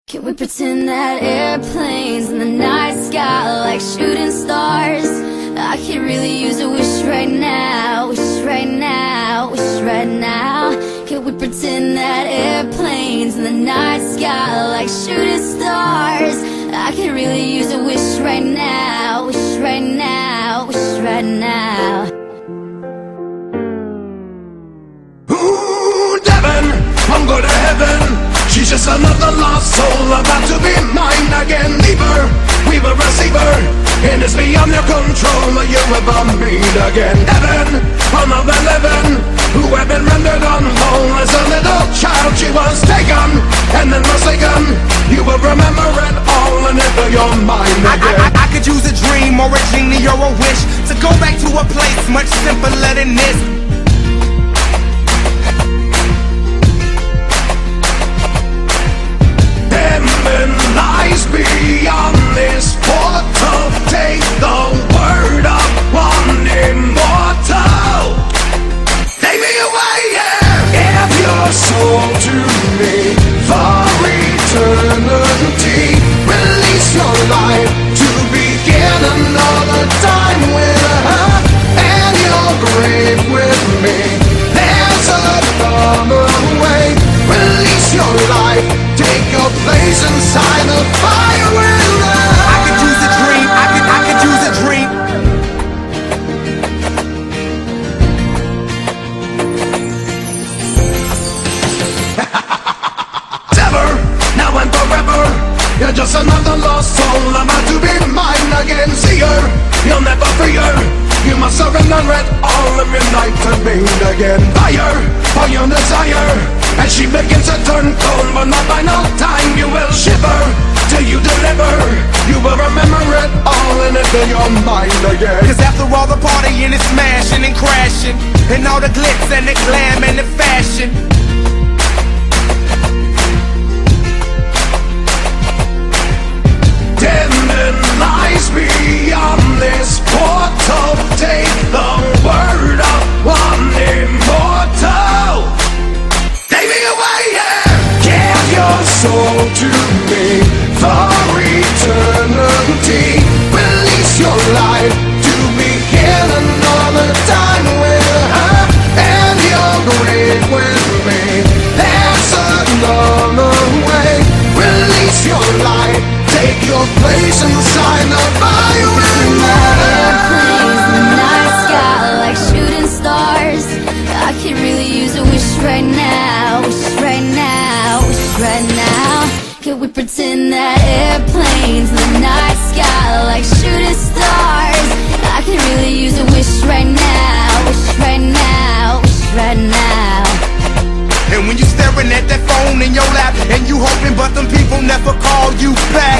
Can we pretend that airplanes in the night sky like shooting stars? I could really use a wish right now, wish right now, wish right now. Can we pretend that airplanes in the night sky like shooting stars? I could really use a wish right now, wish right now, wish right now. Ooh, Devin, I'm going to heaven. She's just another lost soul about to be mine again. Leave her, we will receive her, and it's beyond your control. You ever meet again. Heaven, another living, who have been rendered unwhole. As a little child she was taken, and then forsaken. You will remember it all, and enter your mind again. I could use a dream or a genie or a wish to go back to a place much simpler than this. Lies beyond this portal. Take the word of one immortal. Take me away, yeah. Give your soul to me for eternity. Release your life to begin another time with her, and your grave with me. There's another way. Release your life. Take your place inside the fire with love. I could use a dream, I could use a dream. Ever, now and forever, you're just another lost soul about to be mine again. See her, you'll never free her. You must surrender it all and unite to being again. Fire for your desire. As she begins to turn cold, but not by no time you will shiver. Till you deliver, you will remember it all and enter your mind again. Cause after all the partying and smashing and crashing, and all the glitz and the glam and the fashion, Demon lies beyond this portal. Take the word of one immortal. Take me away, yeah. Give your soul to me for eternity. Release your life to begin another time with her, and your grave with me. There's another way. Release your life. Take your place inside the fire with Airplanes in the night sky like shooting stars. I could really use a wish right now, wish right now, wish right now. Could we pretend that airplanes in the night sky like shooting stars? I could really use a wish right now, wish right now, wish right now. and when you staring at that phone in your lap, and you hoping but them people never call you back.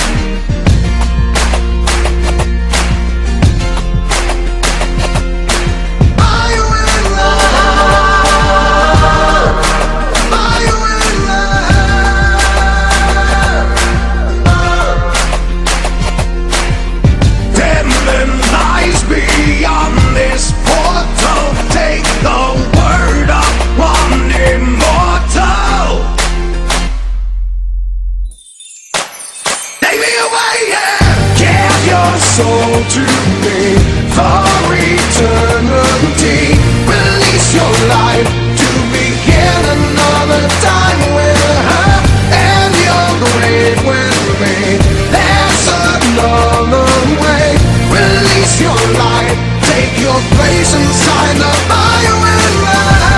soul to me for eternity. Release your life to begin another time with her, and your grave with me. There's another way. Release your life, take your place inside the fire with love.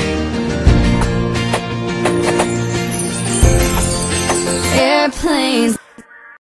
Airplanes